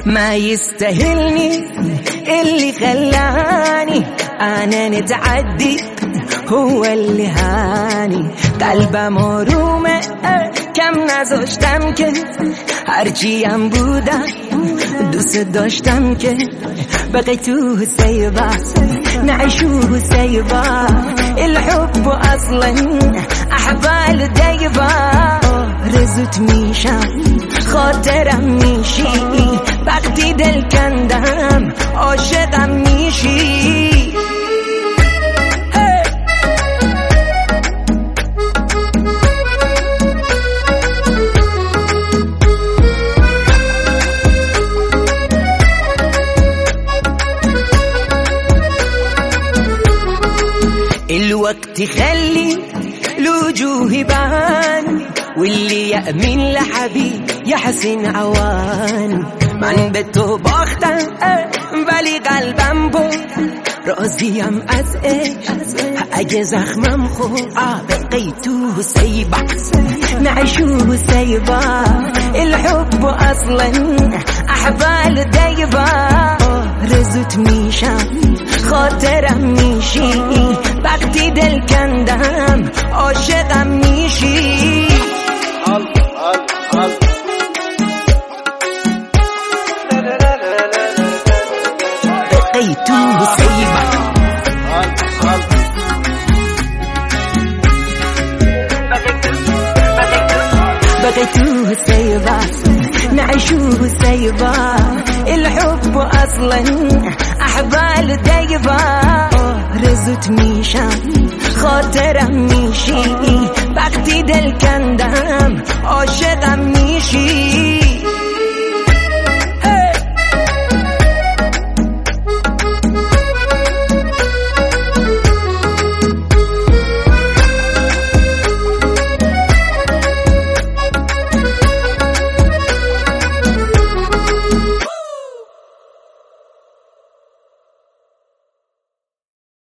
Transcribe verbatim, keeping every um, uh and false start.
ما يستاهلني اللي خلاني انا نتعدي هو اللي هاني قلبم آرومه کم نذاشتم که هرچی هم بودم دوست داشتم که بقي تو سيبا نعيشو سيبا الحب اصلا احبال دايبا رزوت میشم خاطرم میشی وقتی دل کندم عاشقم میشی الوقت يخلي الوجوه يبان واللي يأمن لحبيب يحسن عوان من به تو باختم ولی قلبم بود راضیم از عشق اگه زخمم خورد بقي تو سيبا نعيشو سيبا الحب اصلا احبال دايبا رزوت میشم خاطرم میشی وقتی دل کندم عاشقم میشی بقي تو سيبا بقي تو سيبا نعيشو سيبا الحب اصلا احبال دايبا رزوت میشم خاطرم میشی وقتی دل کندم عاشقم میشی